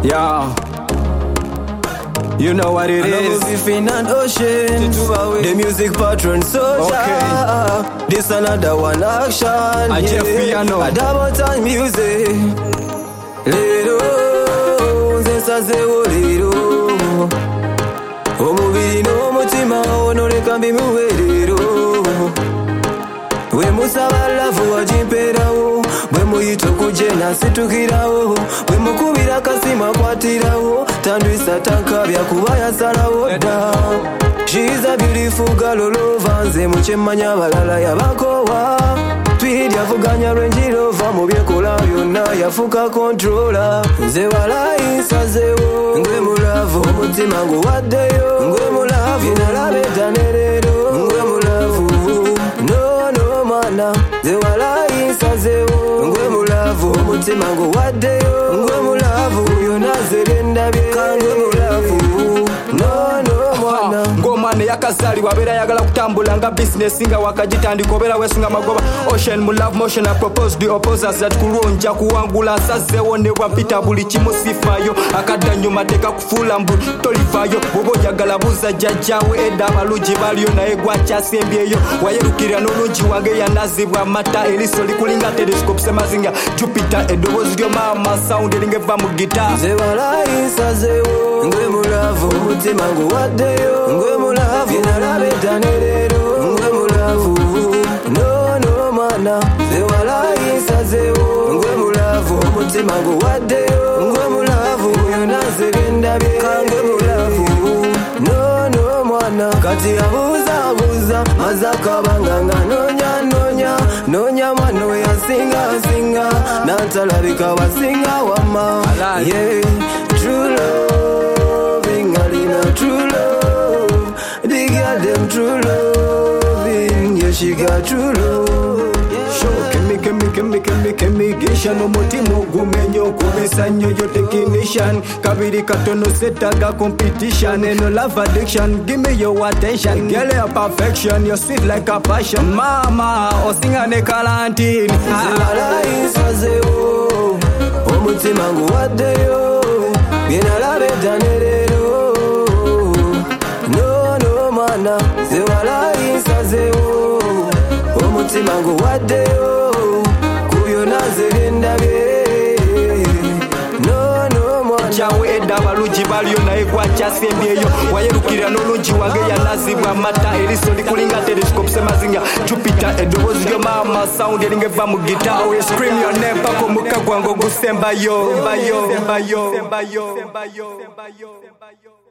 Yeah. You know what it is. Finn and Ocean, the music patron soldier. Okay. This another one action. I just piano. A double time music. Little, sensazewo little. Omubiri n'omutima onole kambi muwerero. We musaba lavu wajimperawo. Bwe muyita okujena situkirawo. Bwe mukubira kasima kwatirawo. Tandwisa tankabya kuba yasalawo dda. She's a beautiful girl olova nze mukyemmanya abalala yabakowa. Tweed yavuganya Range Rover mu byekola byonna yafuka controller. Nze walayi nsazewo ngwe mulavu omutima nguwaddeyo ngwe mulavu nalaba eddanerero ngwe mulavu no mwana nze walayi nsazewo ngwe mulavu omutima nguwaddeyo ngwe mulavu byonna ze byendabye ngwe mulavu no mwana ng'omwana eyakazaalibwa abeera ayagala kutambula nga bizinesi nga wakagitandika obeera weesunga magoba. Ocean mu love motion I propose the opposers that kulonja kuwangula asazeewo ne bwampita buli kimu sifaayo akadda nyuma teka kufuula mbu tolivaayo bw'oba oyagala buuza jjajjaawe edda abalungi baliyo naye gwakyasembyeyo wayerukirira n'olungi wange yanazibwa amata eriiso likulinga telescope semazinga Jupiter eddoboozi lyo maama sound eringa eva mu gita. nze walayi nsazeewo ngwe mulavu omutima nguwaddeyo ngwe mulavu nalaba eddanerero ngwe mulavu no mwana nze walayi nsazeewo ngwe mulavu omutima nguwaddeyo ngwe mulavu byonna ze byendabye ngwe mulavu no mwana kati abuuza maze akabanga nga noonya mwana we yasinga n'atalabika wasinga wama. Yeah, true loving alina true love. The girl them true loving, yeah she got true love. Kemigisha n'omutima ogumenye okubisa nnyo yo technician kabiri katono setaga competition eno love addiction give me your attention girl your perfection you're sweet like a passion mama osinga ne kalantini walayi nsazeewo omutima nguwaddeyo byenalaba eddanerero no mwana nze walayi nsazeewo omutima nguwaddeyo kubyonna ze byendabye no mwana jawe edda abalungi baliyo naye gwakyasembyeyo wayerukirira n'olungi wange yanazibwa amata eriiso likulinga telescope semazinga Jupiter eddoboozi lyo maama sound eringa eva mu gita we scream your name paka omukka gwange ogusembayo.